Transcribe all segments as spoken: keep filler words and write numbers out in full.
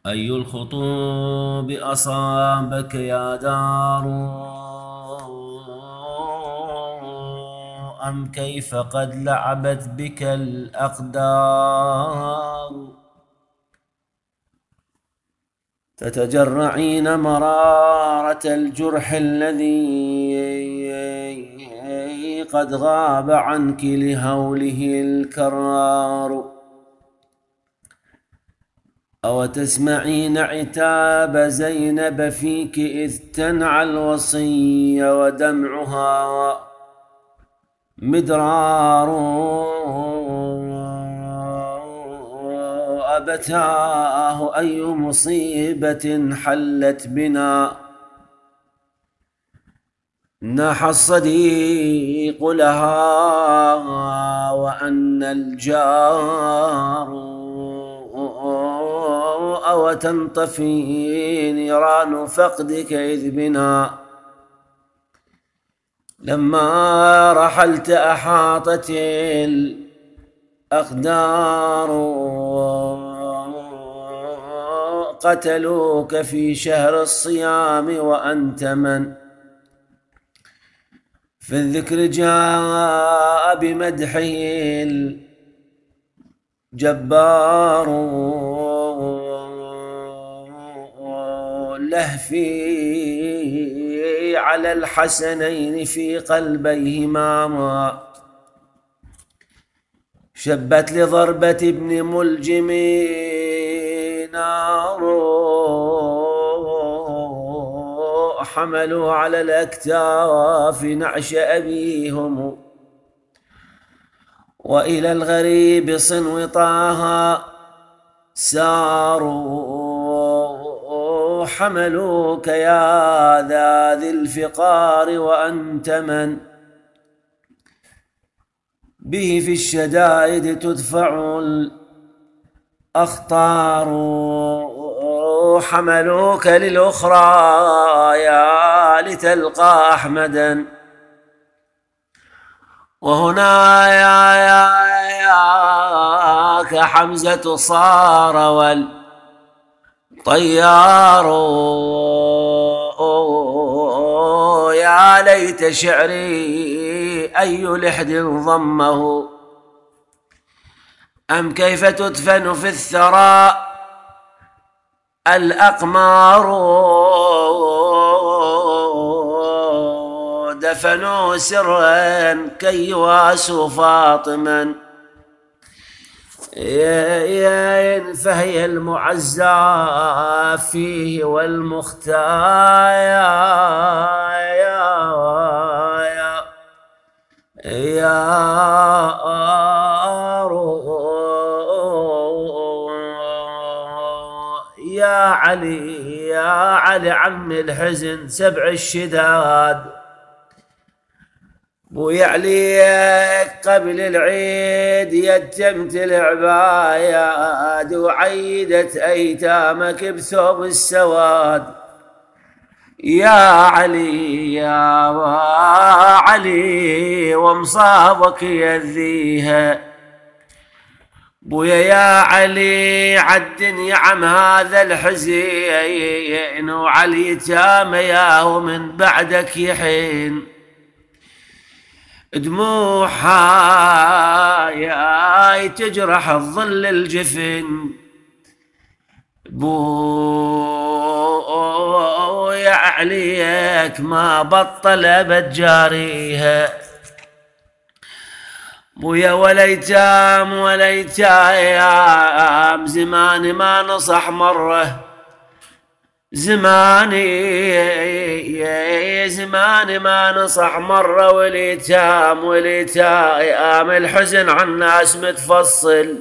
أي الخطوب أصابك يا دار أم كيف قد لعبت بك الأقدار تتجرعين مرارة الجرح الذي قد غاب عنك لهوله الكرار أو تسمعين عتاب زينب فيك إذ تنعى الوصي ودمعها مدرار أبتاه أي مصيبة حلت بنا ناح الصديق لها وأن الجار أو تنطفي نيران فقدك إذ بنا لما رحلت أحاطت الأقدار قتلوك في شهر الصيام وأنت من في الذكر جاء بمدحه الجبار لهفي على الحسنين في قلبيهما شبت لضربة ابن ملجم نار حملوا على الأكتاف نعش أبيهم وإلى الغريب صنو طه ساروا حملوك يا ذا ذي الفقار وأنت من به في الشدائد تدفع الأخطار حملوك للأخرى يا لتلقى أحمدا وهنا يا يا يا كحمزة صار والطيار يا ليت شعري أي لحد ضمه أم كيف تدفن في الثرى الأقمار دفنوا سرا كي يواسوا فاطما يا فهي المعزى فيه والمختار يا يا يا يا علي يا علي عم الحزن سبع الشداد ويعليك قبل العيد يتمت العباياد وعيدت أيتامك بثوب السواد يا علي يا علي ومصابك يذيها بويا يا علي عالدنيا عم هذا الحزين وعلي يتام ياه من بعدك يحين دموعها يا تجرح الظل الجفن بو يا عليك ما بطل ابد جاريها بويا وليتام وليتام زماني ما نصح مره زماني زماني ما نصح مرة وليتام وليتام الحزن عن الناس متفصل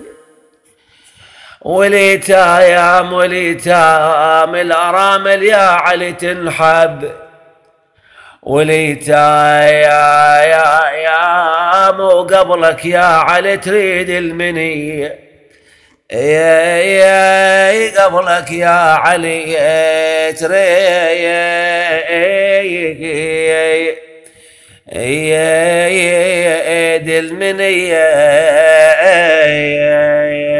وليتام وليتام الأرامل يا علي تنحب وليتا يا يا يا مو قبلك يا علي تريد المنية يا يا قبلك يا علي تريد المنية